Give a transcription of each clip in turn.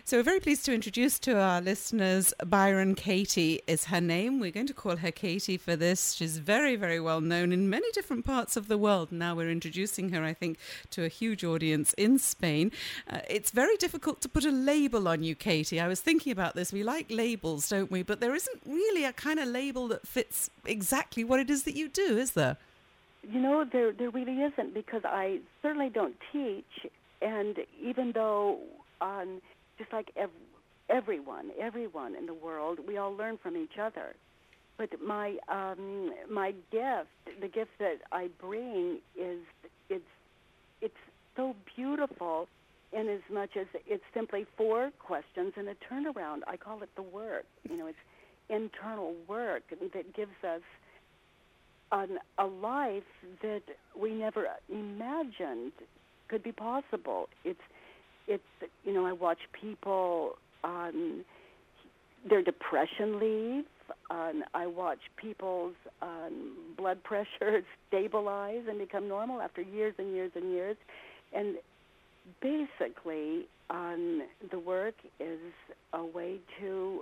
So we're very pleased to introduce to our listeners Byron Katie is her name. We're going to call her Katie for this. She's very, very well known in many different parts of the world. Now we're introducing her, I think, to a huge audience in Spain. It's very difficult to put a label on you, Katie. I was thinking about this. We like labels, don't we? But there isn't really a kind of label that fits exactly what it is that you do, is there? You know, there really isn't, because I certainly don't teach. And even though just like everyone in the world, we all learn from each other. But my gift, the gift that I bring, is it's so beautiful, in as much as it's simply 4 questions and a turnaround. I call it the work. You know, it's internal work that gives us a life that we never imagined could be possible. It's you know, I watch people on their depression leave. I watch people's blood pressure stabilize and become normal after years and years and years. And basically, the work is a way to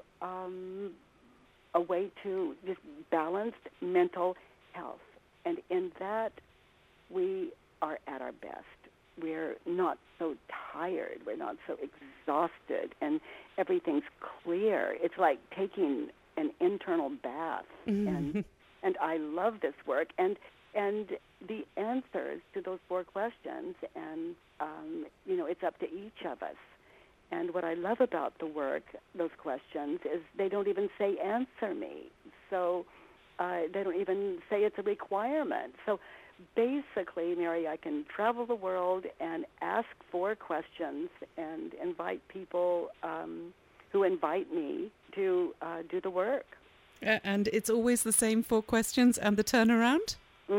just balanced mental health. And in that, we are at our best. We're not so tired. We're not so exhausted, and everything's clear. It's like taking an internal bath, and I love this work. And the answers to those 4 questions, and you know, it's up to each of us. And what I love about the work, those questions, is they don't even say answer me. So they don't even say it's a requirement. So basically, Mary, I can travel the world and ask 4 questions and invite people who invite me to do the work. And it's always the same 4 questions and the turnaround?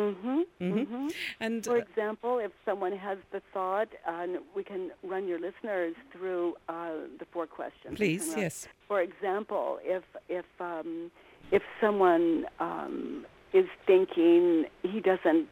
And for example, if someone has the thought, we can run your listeners through the 4 questions. Please, yes. For example, if someone is thinking he doesn't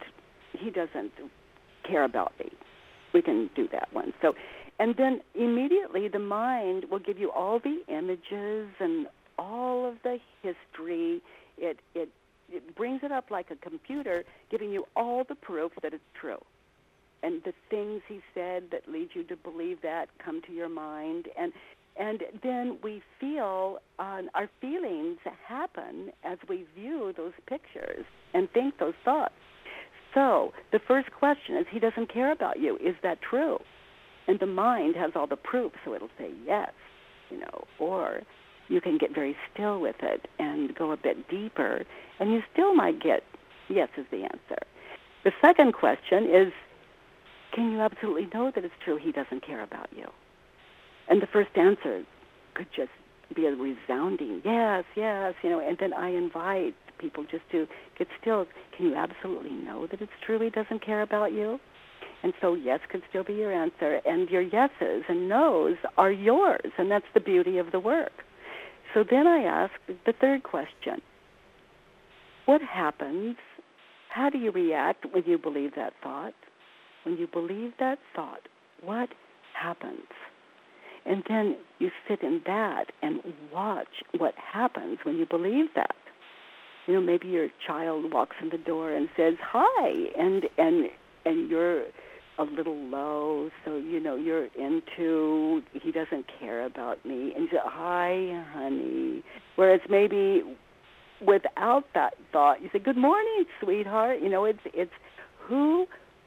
care about me, we can do that one. So, and then immediately the mind will give you all the images and all of the history. It brings it up like a computer, giving you all the proof that it's true. And the things he said that lead you to believe that come to your mind. And then we feel, our feelings happen as we view those pictures and think those thoughts. So the first question is, he doesn't care about you. Is that true? And the mind has all the proof, so it'll say yes, you know, or you can get very still with it and go a bit deeper, and you still might get yes is the answer. The second question is, can you absolutely know that it's true he doesn't care about you? And the first answer could just be a resounding yes, yes, you know, and then I invite people just to get still. Can you absolutely know that it's true he doesn't care about you? And so yes could still be your answer, and your yeses and nos are yours, and that's the beauty of the work. So then I ask the third question. What happens? How do you react when you believe that thought? When you believe that thought, what happens? And then you sit in that and watch what happens when you believe that. You know, maybe your child walks in the door and says, hi, and you're a little low, so, you know, you're into, he doesn't care about me, and you say, hi, honey. Whereas maybe without that thought, you say, good morning, sweetheart. You know, it's who,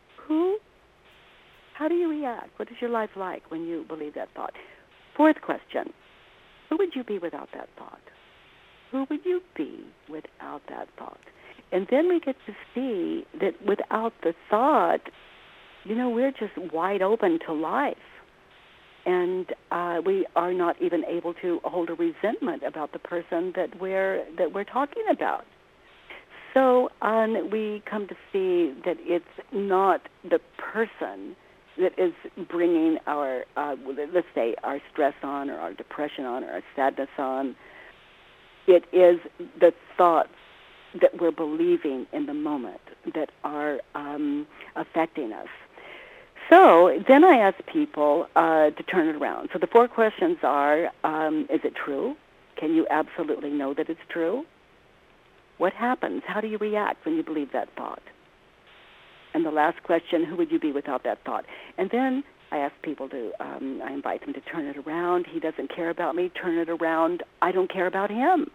how do you react? What is your life like when you believe that thought? Fourth question, who would you be without that thought? Who would you be without that thought? And then we get to see that without the thought, you know, we're just wide open to life. And we are not even able to hold a resentment about the person that we're talking about. So we come to see that it's not the person that is bringing our, let's say, our stress on, or our depression on, or our sadness on. It is the thoughts that we're believing in the moment that are affecting us. So then I ask people to turn it around. So the 4 questions are, is it true? Can you absolutely know that it's true? What happens? How do you react when you believe that thought? And the last question, who would you be without that thought? And then I ask people to, I invite them to turn it around. He doesn't care about me. Turn it around. I don't care about him.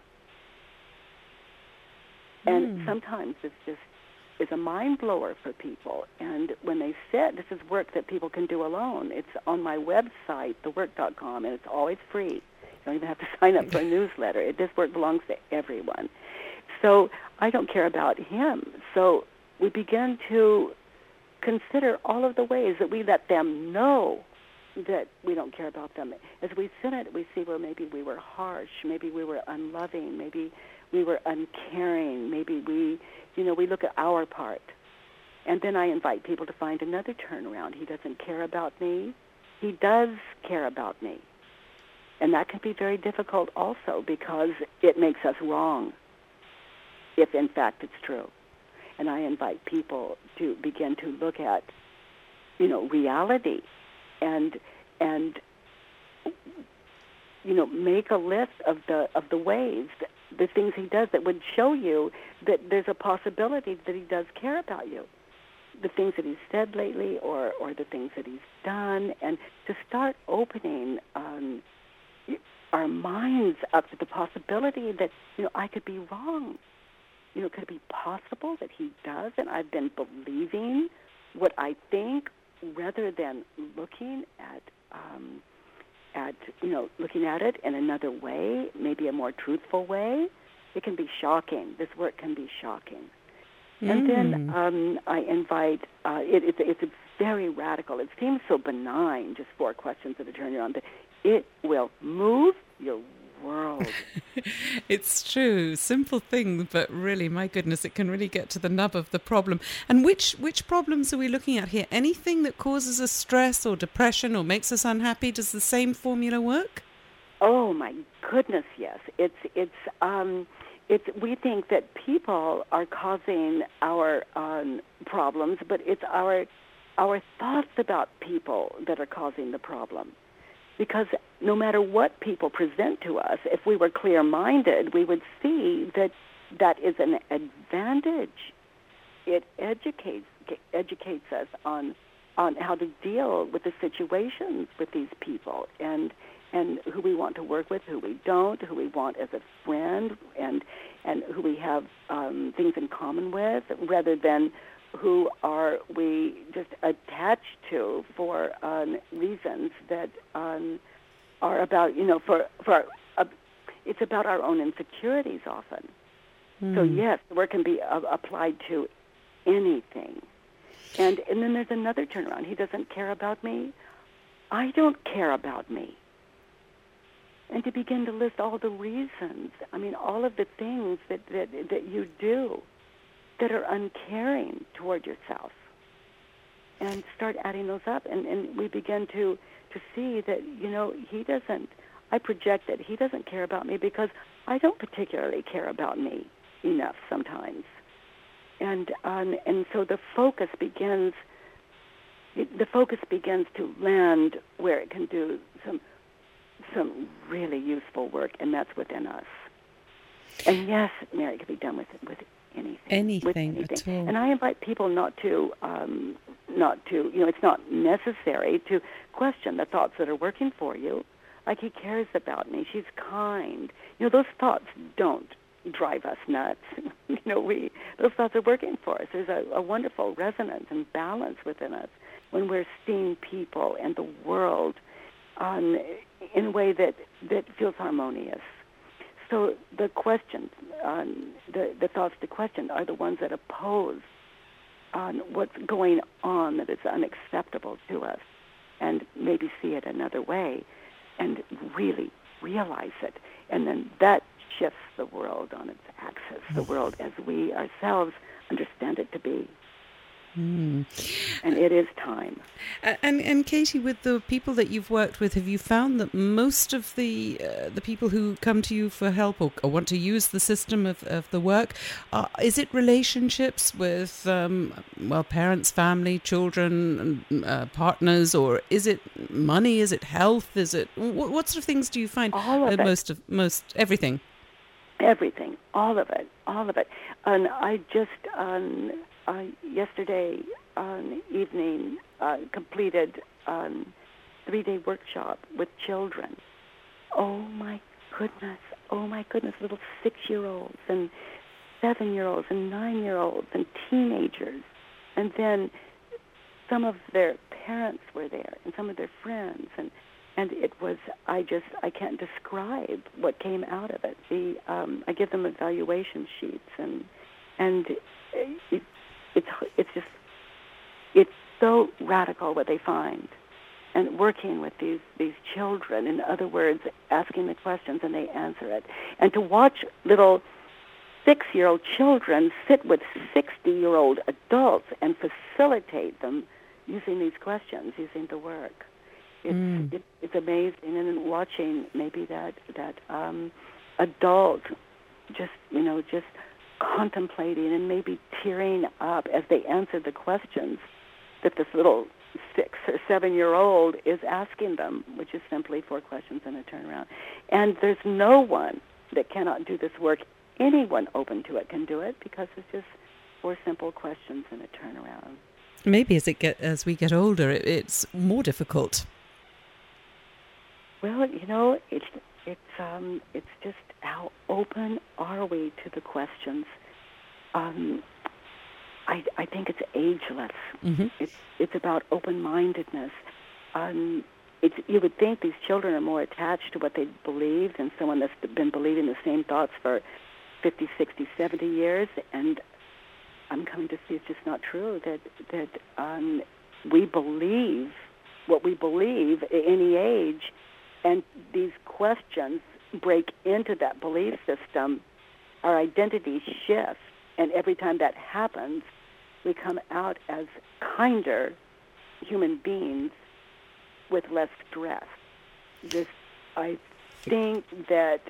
And sometimes it's just is a mind blower for people. And when they sit, this is work that people can do alone. It's on my website, thework.com, and it's always free. You don't even have to sign up for a newsletter. This work belongs to everyone. So I don't care about him. So we begin to consider all of the ways that we let them know that we don't care about them. As we sit in it, we see where maybe we were harsh, maybe we were unloving, maybe we were uncaring, maybe we look at our part. And then I invite people to find another turnaround. He doesn't care about me. He does care about me. And that can be very difficult also because it makes us wrong if, in fact, it's true. And I invite people to begin to look at, reality and make a list of the ways, the things he does that would show you that there's a possibility that he does care about you. The things that he's said lately or the things that he's done, and to start opening our minds up to the possibility that, I could be wrong. Could it be possible that he does, and I've been believing what I think rather than looking at looking at it in another way, maybe a more truthful way? It can be shocking. This work can be shocking. And then I invite, it's very radical. It seems so benign, just 4 questions that turn you on, but it will move your world. It's true. Simple thing, but really, my goodness, it can really get to the nub of the problem. And which problems are we looking at here? Anything that causes us stress or depression or makes us unhappy, does the same formula work? Oh my goodness, yes. We think that people are causing our problems, but it's our thoughts about people that are causing the problem. Because no matter what people present to us, if we were clear-minded, we would see that is an advantage. It educates us on how to deal with the situations with these people and who we want to work with, who we don't, who we want as a friend, and who we have things in common with, rather than who are we just attached to for reasons that are about, it's about our own insecurities often. So yes, the work can be applied to anything. And then there's another turnaround. He doesn't care about me. I don't care about me. And to begin to list all the reasons, all of the things that you do that are uncaring toward yourself, and start adding those up, and we begin to see that, he doesn't, I project that he doesn't care about me because I don't particularly care about me enough sometimes. And so the focus begins to land where it can do some really useful work, and that's within us. And yes, Mary, it can be done with anything at all. And I invite people not to, it's not necessary to question the thoughts that are working for you. Like, he cares about me, she's kind. Those thoughts don't drive us nuts. Those thoughts are working for us. There's a wonderful resonance and balance within us when we're seeing people and the world in a way that feels harmonious. So the questions, the thoughts to question are the ones that oppose what's going on that is unacceptable to us, and maybe see it another way and really realize it. And then that shifts the world on its axis, the world as we ourselves understand it to be. Mm. And it is time. And Katie, with the people that you've worked with, have you found that most of the people who come to you for help or want to use the system of the work, is it relationships with parents, family, children, partners, or is it money? Is it health? Is it what sort of things do you find? All of it. Most everything. Everything, all of it. And I just yesterday evening completed 3-day workshop with children. Oh my goodness, little 6-year-olds and 7-year-olds and 9-year-olds and teenagers, and then some of their parents were there and some of their friends, and it was, I can't describe what came out of it. I give them evaluation sheets, and it's so radical what they find. And working with these children, in other words, asking the questions and they answer it. And to watch little 6-year-old children sit with 60-year-old adults and facilitate them using these questions, using the work. It's amazing, and then watching maybe that adult just contemplating and maybe tearing up as they answer the questions that this little 6 or 7-year-old is asking them, which is simply 4 questions and a turnaround. And there's no one that cannot do this work. Anyone open to it can do it because it's just 4 simple questions and a turnaround. Maybe as we get older, it's more difficult. Well, it's just how open are we to the questions. I think it's ageless. Mm-hmm. It's about open-mindedness. You would think these children are more attached to what they believe than someone that's been believing the same thoughts for 50, 60, 70 years, and I'm coming to see it's just not true, that we believe what we believe at any age, and these questions break into that belief system. Our identity shifts, and every time that happens, we come out as kinder human beings with less stress. I think that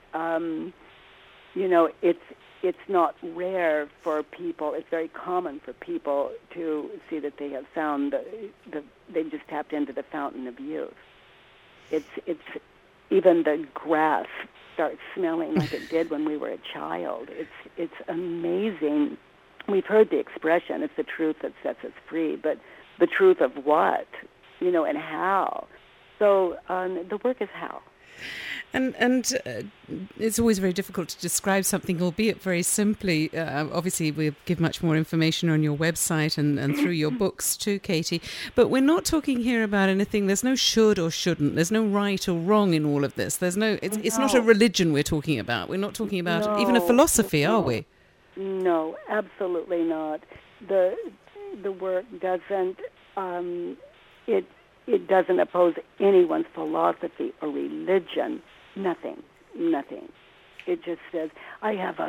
it's not rare for people. It's very common for people to see that they have found they just tapped into the fountain of youth. It's even the grass starts smelling like it did when we were a child. It's amazing. We've heard the expression, it's the truth that sets us free, but the truth of what, and how. So the work is how. And it's always very difficult to describe something, albeit very simply. Obviously, we give much more information on your website and through your books too, Katie. But we're not talking here about anything. There's no should or shouldn't. There's no right or wrong in all of this. There's no. It's not a religion we're talking about. We're not talking about even a philosophy, are we? No, absolutely not. The work doesn't. It doesn't oppose anyone's philosophy or religion. Nothing. It just says, I have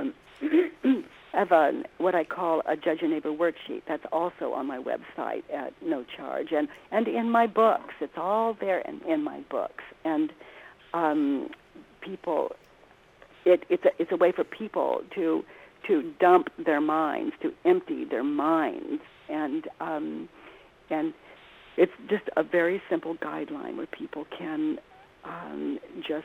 what I call a Judge Your Neighbor worksheet. That's also on my website at no charge, and in my books. It's all there in my books. And people, it's a way for people to dump their minds, to empty their minds, and it's just a very simple guideline where people can just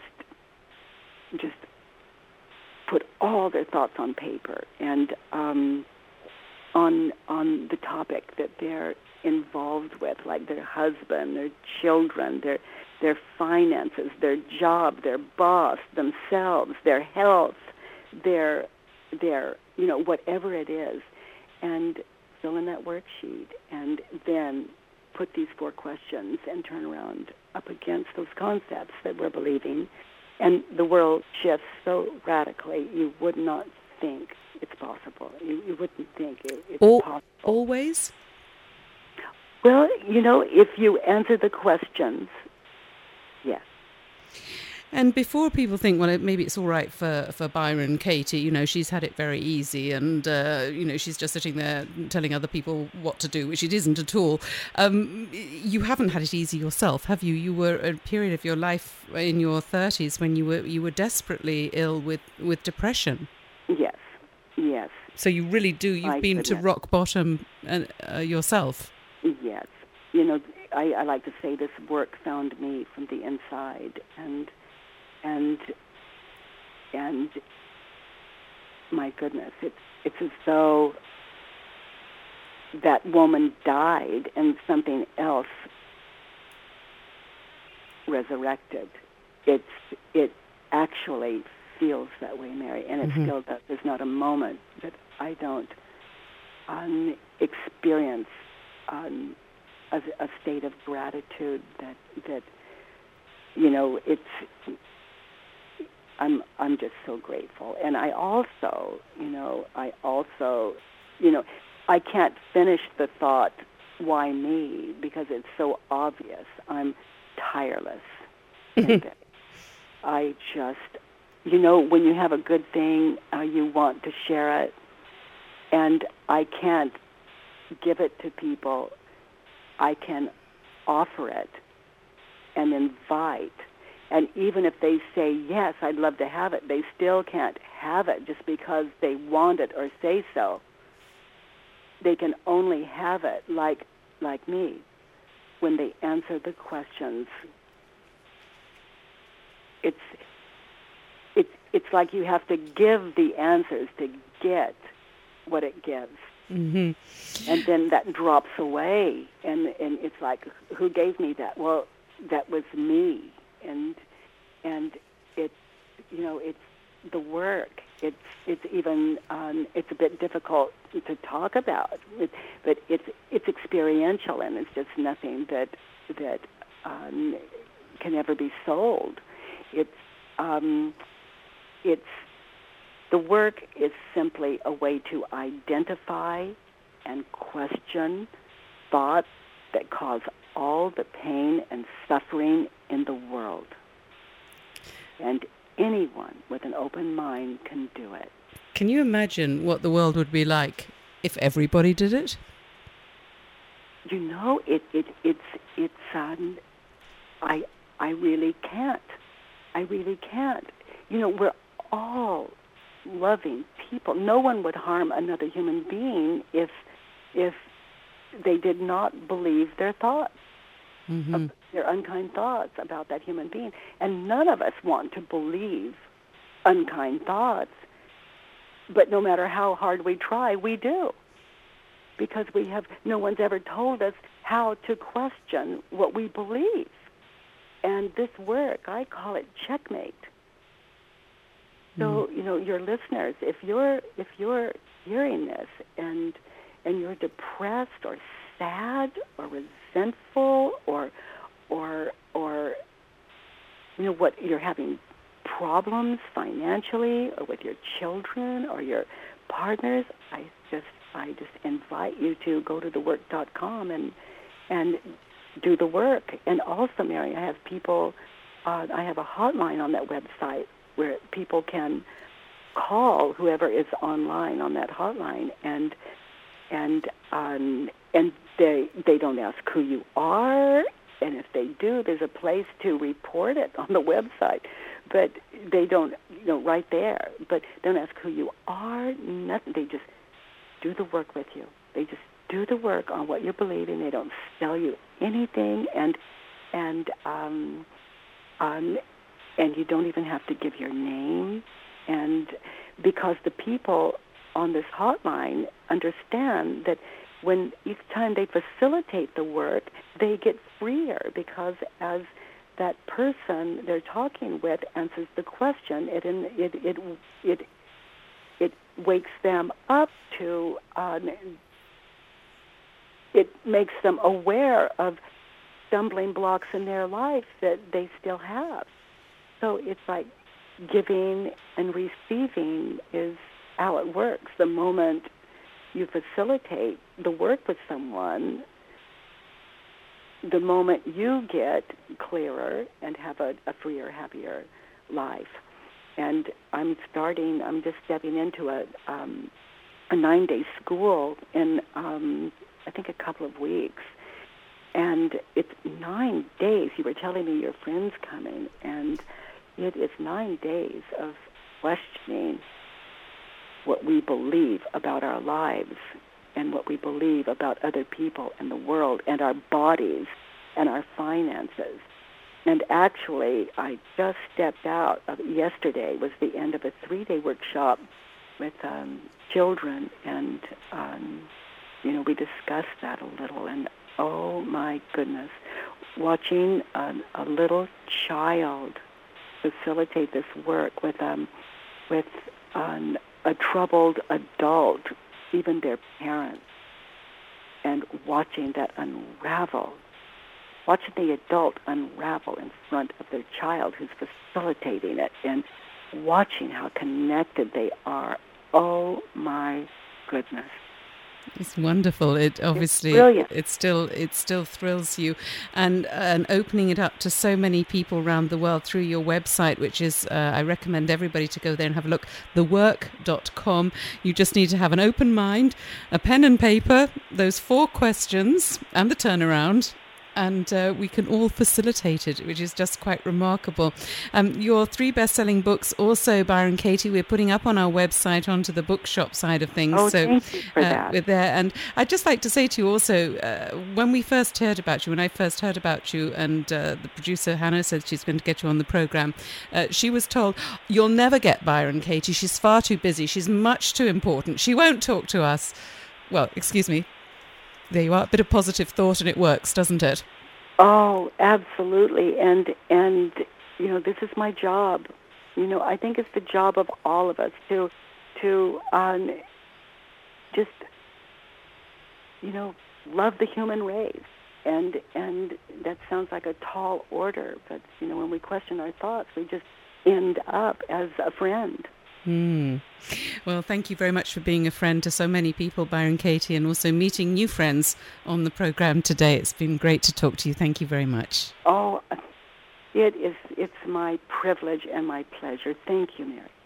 put all their thoughts on paper and on the topic that they're involved with, like their husband, their children, their finances, their job, their boss, themselves, their health, their whatever it is, and fill in that worksheet, and then put these 4 questions and turn around up against those concepts that we're believing, and the world shifts so radically you would not think it's possible. You wouldn't think it's possible. Always? Well, if you answer the questions, yes. And before people think, well, maybe it's all right for Byron Katie, she's had it very easy and, she's just sitting there telling other people what to do, which it isn't at all. You haven't had it easy yourself, have you? You were a period of your life in your 30s when you were desperately ill with depression. Yes, yes. So you really do, you've been to rock bottom yourself. Yes. I like to say this work found me from the inside, and my goodness, it's as though that woman died and something else resurrected. It actually feels that way, Mary, and it still does. There's not a moment that I don't experience a state of gratitude that I'm just so grateful. And I also I can't finish the thought, why me, because it's so obvious. I'm tireless. I just, when you have a good thing, you want to share it, and I can't give it to people. I can offer it and invite. And even if they say, yes, I'd love to have it, they still can't have it just because they want it or say so. They can only have it like me when they answer the questions. It's like you have to give the answers to get what it gives. Mm-hmm. And then that drops away, and it's like, who gave me that? Well, that was me, and it's it's the work. It's even it's a bit difficult to talk about, but it's experiential, and it's just nothing that can ever be sold. It's the work is simply a way to identify and question thoughts that cause all the pain and suffering in the world. And anyone with an open mind can do it. Can you imagine what the world would be like if everybody did it? I really can't. I really can't. We're all loving people. No one would harm another human being if they did not believe their thoughts, their unkind thoughts about that human being. And none of us want to believe unkind thoughts, but no matter how hard we try, we do. Because no one's ever told us how to question what we believe. And this work, I call it checkmate. So, your listeners, if you're hearing this and you're depressed or sad or resentful or what, you're having problems financially or with your children or your partners, I just invite you to go to thework.com and do the work. And also, Mary, I have people. I have a hotline on that website where people can call whoever is online on that hotline, and they don't ask who you are, and if they do, there's a place to report it on the website, but they don't, right there. But don't ask who you are. Nothing. They just do the work with you. They just do the work on what you're believing. They don't sell you anything, and you don't even have to give your name, and because the people on this hotline understand that when each time they facilitate the work, they get freer, because as that person they're talking with answers the question, it wakes them up to, it makes them aware of stumbling blocks in their life that they still have. So it's like giving and receiving is how it works. The moment you facilitate the work with someone, the moment you get clearer and have a freer, happier life. And I'm just stepping into a 9-day school in, I think, a couple of weeks. And it's 9 days. You were telling me your friend's coming, and it is 9 days of questioning what we believe about our lives and what we believe about other people and the world and our bodies and our finances. And actually, I just stepped out. Yesterday was the end of a 3-day workshop with children, and, we discussed that a little. And, oh, my goodness, watching a little child facilitate this work with a troubled adult, even their parents, and watching that unravel, watching the adult unravel in front of their child who's facilitating it, and watching how connected they are. Oh, my goodness. It's wonderful. It obviously, it still thrills you, and opening it up to so many people around the world through your website, which is, I recommend everybody to go there and have a look, thework.com. You just need to have an open mind, a pen and paper, those 4 questions, and the turnaround, and we can all facilitate it, which is just quite remarkable. Your 3 best-selling books, also, Byron Katie, we're putting up on our website onto the bookshop side of things. Oh, so, thank you for that. We're there. And I'd just like to say to you also, when I first heard about you, and the producer, Hannah, said she's going to get you on the program, she was told, you'll never get Byron Katie. She's far too busy. She's much too important. She won't talk to us. Well, excuse me. There you are, a bit of positive thought, and it works, doesn't it? Oh, absolutely. And this is my job. I think it's the job of all of us to just, love the human race. And that sounds like a tall order, but, when we question our thoughts, we just end up as a friend. Well, thank you very much for being a friend to so many people, Byron Katie, and also meeting new friends on the program today. It's been great to talk to you. Thank you very much. Oh, it's my privilege and my pleasure. Thank you, Mary.